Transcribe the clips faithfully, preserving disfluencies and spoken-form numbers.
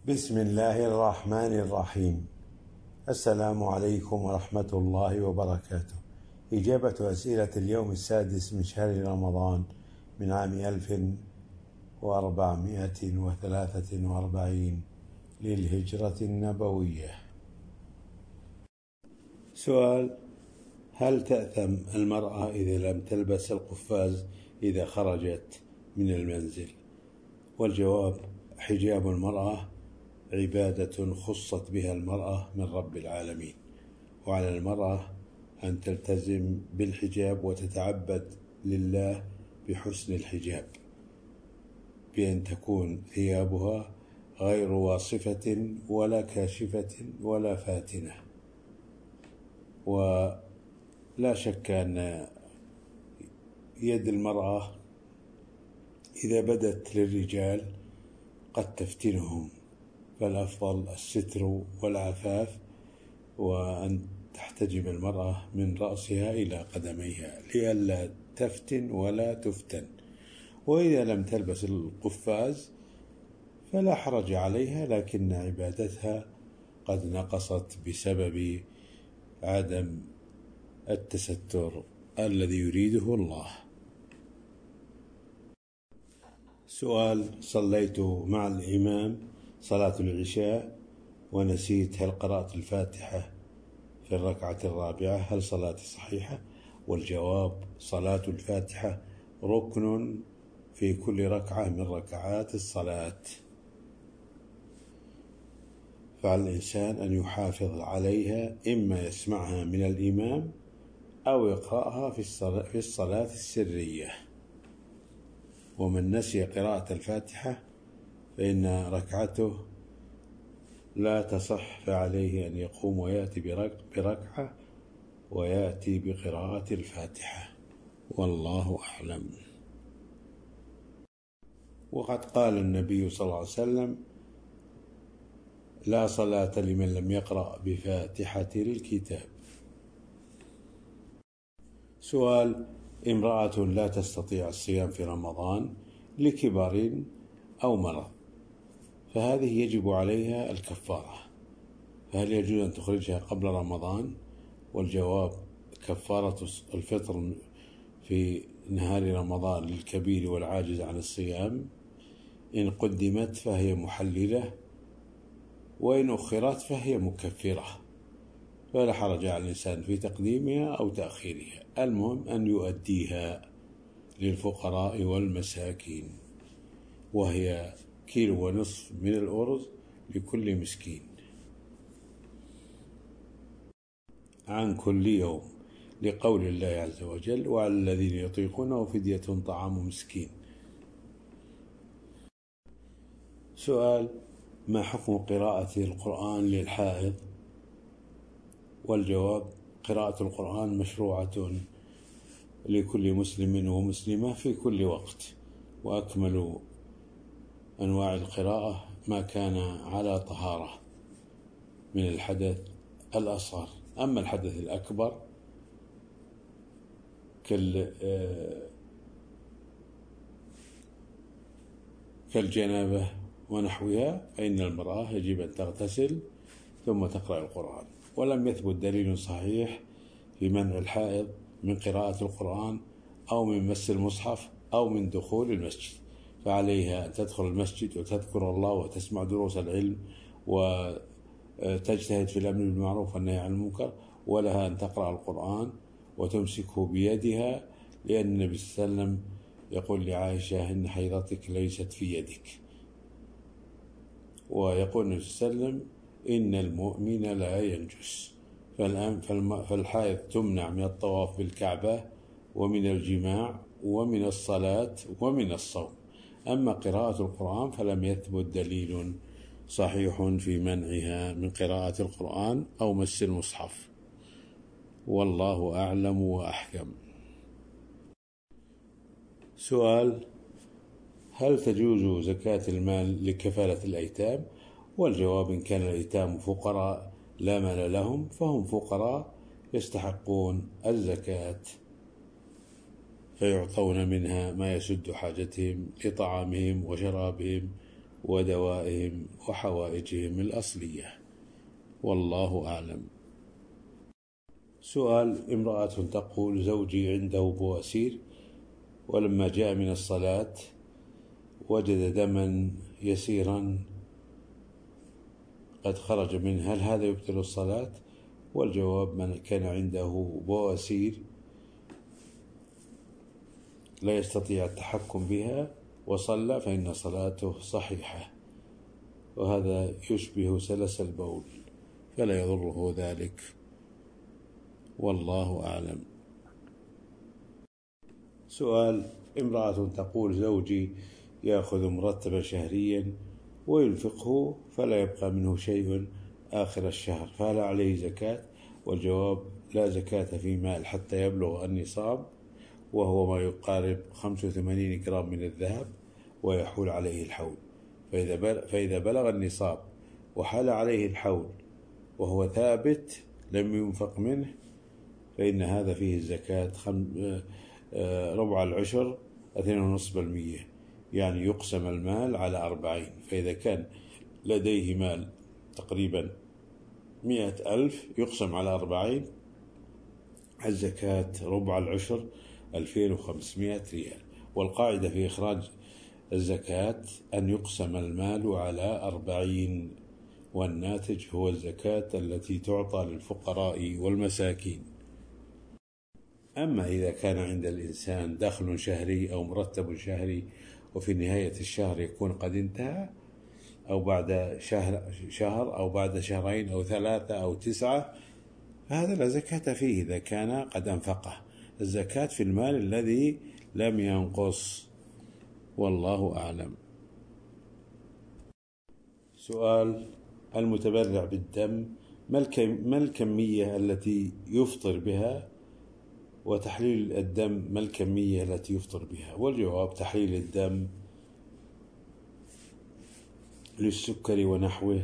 بسم الله الرحمن الرحيم. السلام عليكم ورحمة الله وبركاته. إجابة أسئلة اليوم السادس من شهر رمضان من عام ألف وأربعمائة وثلاثة وأربعين للهجرة النبوية. سؤال: هل تأثم المرأة إذا لم تلبس القفاز إذا خرجت من المنزل؟ والجواب: حجاب المرأة عبادة خصت بها المرأة من رب العالمين، وعلى المرأة أن تلتزم بالحجاب وتتعبد لله بحسن الحجاب، بأن تكون ثيابها غير واصفة ولا كاشفة ولا فاتنة. ولا شك أن يد المرأة إذا بدت للرجال قد تفتنهم، فالأفضل الستر والعفاف، وأن تحتجب المرأة من رأسها إلى قدميها لئلا تفتن ولا تفتن. وإذا لم تلبس القفاز فلا حرج عليها، لكن عبادتها قد نقصت بسبب عدم التستر الذي يريده الله. سؤال: صليت مع الإمام صلاة العشاء ونسيت، هل قرأت الفاتحة في الركعة الرابعة؟ هل صلاتي صحيحة؟ والجواب: صلاة الفاتحة ركن في كل ركعة من ركعات الصلاة، فعلى الإنسان أن يحافظ عليها، إما يسمعها من الإمام أو يقرأها في الصلاة السرية. ومن نسي قراءة الفاتحة فإن ركعته لا تصح، فعليه أن يقوم ويأتي بركعة ويأتي بقراءة الفاتحة، والله أعلم. وقد قال النبي صلى الله عليه وسلم: لا صلاة لمن لم يقرأ بفاتحة الكتاب. سؤال: امرأة لا تستطيع الصيام في رمضان لكبر أو مرض، فهذه يجب عليها الكفارة، فهل يجوز أن تخرجها قبل رمضان؟ والجواب: كفارة الفطر في نهار رمضان للكبير والعاجز عن الصيام إن قدمت فهي محللة، وإن أخرت فهي مكفرة، فلا حرج على الإنسان في تقديمها أو تأخيرها، المهم أن يؤديها للفقراء والمساكين، وهي كيلو ونصف من الأرز لكل مسكين عن كل يوم، لقول الله عز وجل: وعلى الذين يطيقونه فدية طعام مسكين. سؤال: ما حكم قراءة القرآن للحائض؟ والجواب: قراءة القرآن مشروعة لكل مسلم ومسلمة في كل وقت، وأكمل أنواع القراءة ما كان على طهارة من الحدث الأصغر. أما الحدث الأكبر كالجنابة ونحوها فإن المرأة يجب أن تغتسل ثم تقرأ القرآن. ولم يثبت دليل صحيح في منع الحائض من قراءة القرآن أو من مس المصحف أو من دخول المسجد، فعليها أن تدخل المسجد وتذكر الله وتسمع دروس العلم وتجتهد في الأمر بالمعروف والنهي عن المنكر، ولها أن تقرأ القرآن وتمسكه بيدها، لأن النبي صلى الله عليه وسلم يقول لعائشة: إن حيضتك ليست في يدك. ويقول النبي صلى الله عليه وسلم: إن المؤمن لا ينجس. فالحائض تمنع من الطواف بالكعبة ومن الجماع ومن الصلاة ومن الصوم. أما قراءة القرآن فلم يثبت دليل صحيح في منعها من قراءة القرآن أو مس المصحف، والله أعلم وأحكم. سؤال: هل تجوز زكاة المال لكفالة الأيتام؟ والجواب: إن كان الأيتام فقراء لا مال لهم فهم فقراء يستحقون الزكاة، فيعطون منها ما يسد حاجتهم لطعامهم وشرابهم ودوائهم وحوائجهم الأصلية، والله أعلم. سؤال: امرأة تقول: زوجي عنده بواسير، ولما جاء من الصلاة وجد دما يسيرا قد خرج منه، هل هذا يبطل الصلاة؟ والجواب: من كان عنده بواسير لا يستطيع التحكم بها وصلى فإن صلاته صحيحة، وهذا يشبه سلس البول فلا يضره ذلك، والله أعلم. سؤال: امرأة تقول: زوجي يأخذ مرتبا شهريا وينفقه فلا يبقى منه شيء آخر الشهر، فهل عليه زكاة؟ والجواب: لا زكاة في مال حتى يبلغ النصاب، وهو ما يقارب خمسة وثمانين جرام من الذهب، ويحول عليه الحول، فإذا بلغ النصاب وحال عليه الحول وهو ثابت لم ينفق منه فإن هذا فيه الزكاة ربع العشر اثنين ونصف بالمية، يعني يقسم المال على أربعين، فإذا كان لديه مال تقريبا مئة ألف يقسم على أربعين، الزكاة ربع العشر ألفين وخمسمائة ريال. والقاعدة في إخراج الزكاة أن يقسم المال على أربعين، والناتج هو الزكاة التي تعطى للفقراء والمساكين. أما إذا كان عند الإنسان دخل شهري أو مرتب شهري وفي نهاية الشهر يكون قد انتهى، أو بعد شهر, شهر أو بعد شهرين أو ثلاثة أو تسعة، فهذا لا زكاة فيه إذا كان قد أنفقه. الزكاة في المال الذي لم ينقص، والله أعلم. سؤال: المتبرع بالدم ما الكمية التي يفطر بها؟ وتحليل الدم ما الكمية التي يفطر بها؟ والجواب: تحليل الدم للسكر ونحوه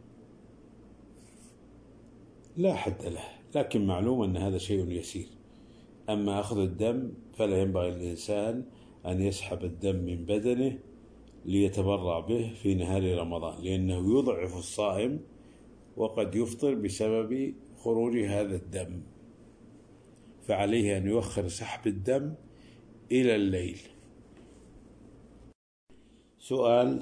لا حد له، لكن معلوم أن هذا شيء يسير. أما أخذ الدم فلا ينبغي للإنسان أن يسحب الدم من بدنه ليتبرع به في نهار رمضان، لأنه يضعف الصائم وقد يفطر بسبب خروج هذا الدم، فعليه أن يؤخر سحب الدم إلى الليل. سؤال: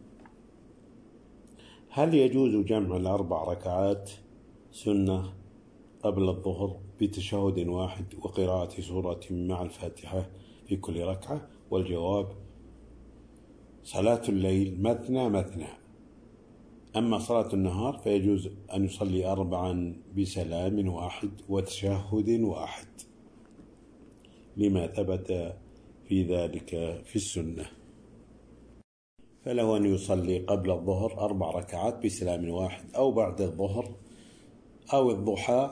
هل يجوز جمع الأربع ركعات سنة قبل الظهر بتشهد واحد وقراءة سورة مع الفاتحة في كل ركعة؟ والجواب: صلاة الليل مثنى مثنى، أما صلاة النهار فيجوز أن يصلي أربعا بسلام واحد وتشهد واحد، لما ثبت في ذلك في السنة. فله أن يصلي قبل الظهر أربع ركعات بسلام واحد، أو بعد الظهر أو الضحى،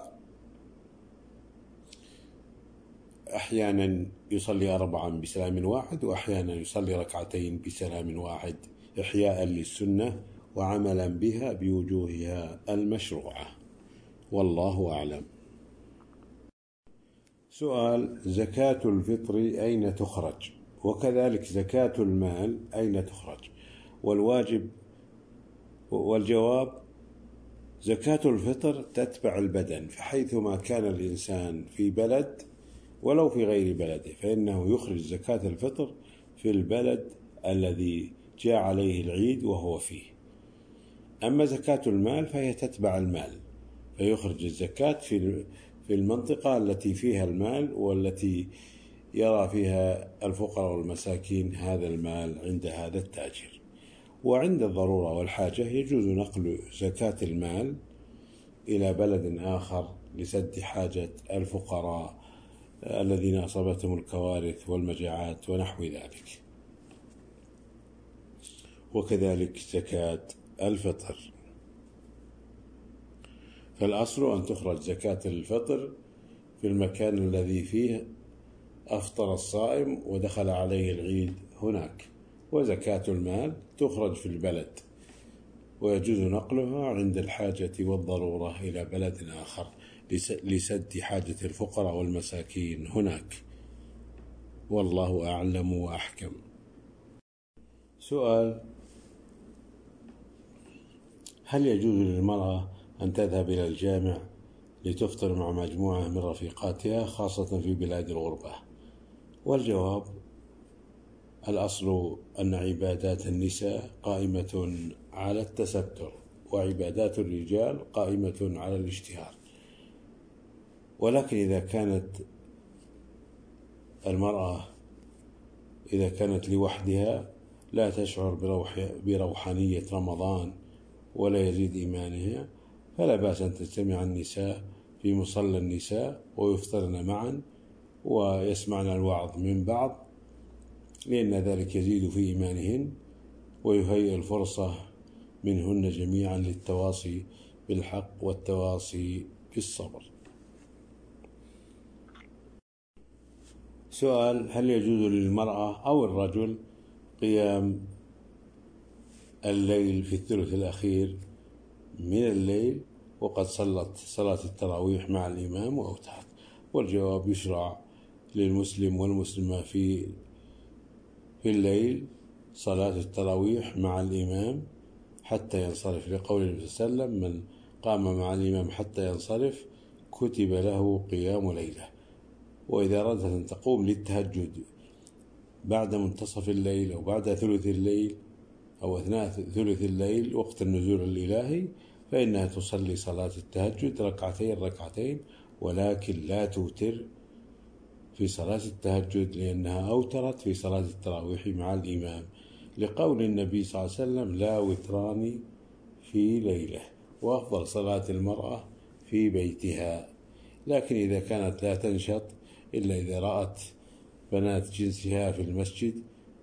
أحيانا يصلي أربعا بسلام واحد، وأحيانا يصلي ركعتين بسلام واحد، إحياء للسنة وعملا بها بوجوهها المشروعة، والله أعلم. سؤال: زكاة الفطر أين تخرج؟ وكذلك زكاة المال أين تخرج؟ والواجب والجواب: زكاة الفطر تتبع البدن، فحيثما كان الإنسان في بلد ولو في غير بلده فإنه يخرج زكاة الفطر في البلد الذي جاء عليه العيد وهو فيه. أما زكاة المال فهي تتبع المال، فيخرج الزكاة في في المنطقة التي فيها المال والتي يرى فيها الفقراء والمساكين هذا المال عند هذا التاجر. وعند الضرورة والحاجة يجوز نقل زكاة المال إلى بلد آخر لسد حاجة الفقراء الذين أصابتهم الكوارث والمجاعات ونحو ذلك. وكذلك زكاة الفطر، فالأصل أن تخرج زكاة الفطر في المكان الذي فيه أفطر الصائم ودخل عليه العيد هناك، وزكاة المال تخرج في البلد ويجوز نقلها عند الحاجة والضرورة إلى بلد آخر لسد حاجة الفقراء والمساكين هناك، والله أعلم وأحكم. سؤال: هل يجوز للمرأة أن تذهب إلى الجامع لتفطر مع مجموعة من رفيقاتها خاصة في بلاد الغربة؟ والجواب: الأصل أن عبادات النساء قائمة على التستر، وعبادات الرجال قائمة على الاشتهار. ولكن إذا كانت المرأة إذا كانت لوحدها لا تشعر بروح بروحانية رمضان ولا يزيد إيمانها، فلا بأس أن تجتمع النساء في مصلى النساء ويفطرن معا ويسمعن الوعظ من بعض، لأن ذلك يزيد في إيمانهن ويهيئ الفرصة منهن جميعا للتواصي بالحق والتواصي بالصبر. سؤال: هل يجوز للمرأة أو الرجل قيام الليل في الثلث الأخير من الليل وقد صلت صلاة التراويح مع الإمام وأوترت؟ والجواب: يشرع للمسلم والمسلمة في في الليل صلاة التراويح مع الإمام حتى ينصرف، لقول النبي صلى الله عليه وسلم: من قام مع الإمام حتى ينصرف كتب له قيام ليلة. وإذا أردت أن تقوم للتهجد بعد منتصف الليل أو بعد ثلث الليل أو أثناء ثلث الليل وقت النزول الإلهي، فإنها تصلي صلاة التهجد ركعتين ركعتين، ولكن لا توتر في صلاة التهجد، لأنها أوترت في صلاة التراويح مع الإمام، لقول النبي صلى الله عليه وسلم: لا وتران في ليلة. وأفضل صلاة المرأة في بيتها. لكن إذا كانت لا تنشط إلا إذا رأت بنات جنسها في المسجد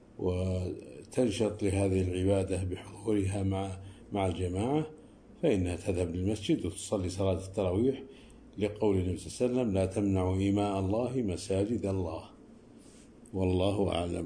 وتنشط لهذه العبادة بحضورها مع مع الجماعة، فإنها تذهب للمسجد وتصلي صلاة التراويح، لقول النبي صلى الله عليه وسلم: لا تمنعوا إماء الله مساجد الله. والله أعلم.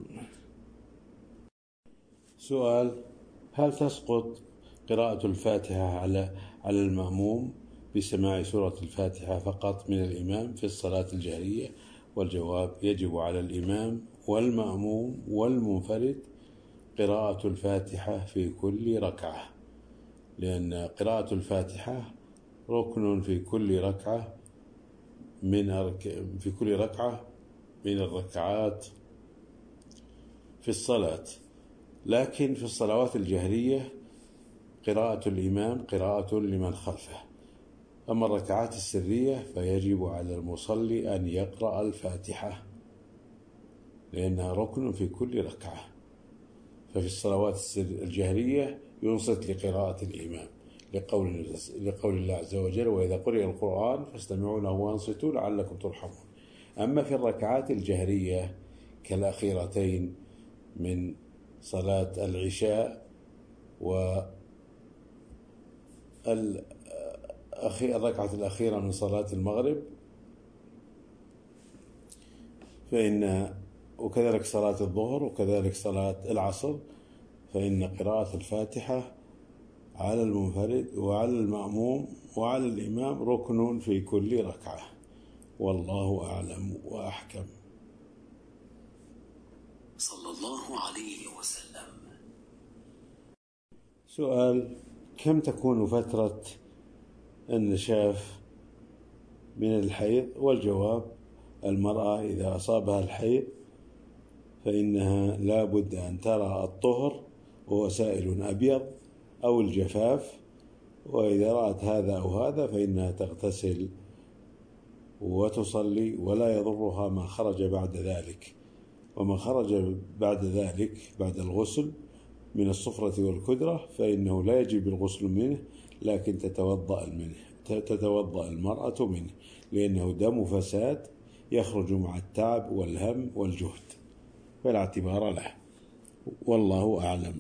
سؤال: هل تسقط قراءة الفاتحة على على المأموم بسماع سورة الفاتحة فقط من الإمام في الصلاة الجهرية؟ والجواب: يجب على الإمام والمأموم والمنفرد قراءة الفاتحة في كل ركعة، لأن قراءة الفاتحة ركن في كل ركعة من أرك... في كل ركعة من الركعات في الصلاة. لكن في الصلوات الجهرية قراءة الإمام قراءة لمن خلفه. أما الركعات السرية فيجب على المصلي أن يقرأ الفاتحة، لأنها ركن في كل ركعة. ففي الصلوات الجهرية ينصت لقراءة الإمام، لقول لقول الله عز وجل: وإذا قرئ القرآن فاستمعوا له وانصتوا لعلكم ترحمون. أما في الركعات الجهرية كالأخيرتين من صلاة العشاء و الركعة الأخيرة من صلاة المغرب فإن وكذلك صلاة الظهر وكذلك صلاة العصر، فإن قراءة الفاتحة على المنفرد وعلى المأموم وعلى الإمام ركن في كل ركعة. والله أعلم وأحكم. صلى الله عليه وسلم. سؤال: كم تكون فترة النشاف من الحيض؟ والجواب: المرأة إذا أصابها الحيض فإنها لا بد أن ترى الطهر وهو سائل أبيض أو الجفاف، وإذا رأت هذا أو هذا فإنها تغتسل وتصلي، ولا يضرها ما خرج بعد ذلك. وما خرج بعد ذلك بعد الغسل من الصفرة والكدرة فإنه لا يجب الغسل منه، لكن تتوضأ منه تتوضأ المرأة منه، لأنه دم فساد يخرج مع التعب والهم والجهد، فلا اعتبار له. والله أعلم.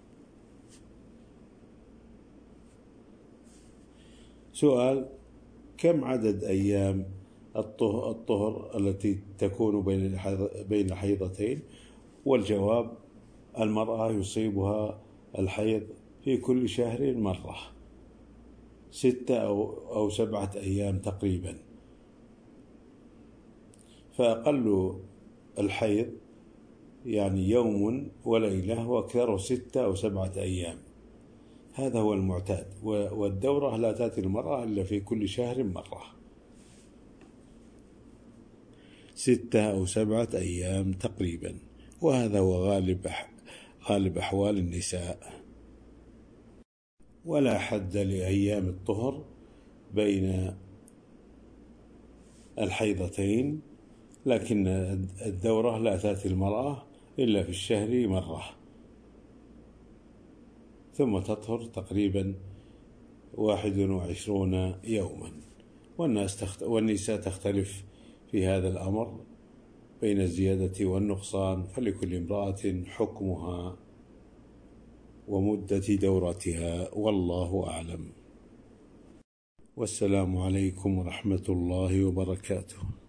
سؤال: كم عدد أيام الطهر التي تكون بين الحيضتين؟ والجواب: المرأة يصيبها الحيض في كل شهر مرة، ستة أو أو سبعة أيام تقريبا، فأقل الحيض يعني يوم وليلة، وأكثره ستة أو سبعة أيام. هذا هو المعتاد. والدورة لا تأتي المرأة إلا في كل شهر مرة، ستة أو سبعة أيام تقريبا، وهذا هو غالب غالب أحوال النساء. ولا حد لأيام الطهر بين الحيضتين، لكن الدورة لا تأتي المرأة إلا في الشهر مرة، ثم تطهر تقريبا واحد وعشرون يوما. والناس تخت... والنساء تختلف في هذا الأمر بين الزيادة والنقصان، فلكل امرأة حكمها ومدة دورتها، والله أعلم. والسلام عليكم ورحمة الله وبركاته.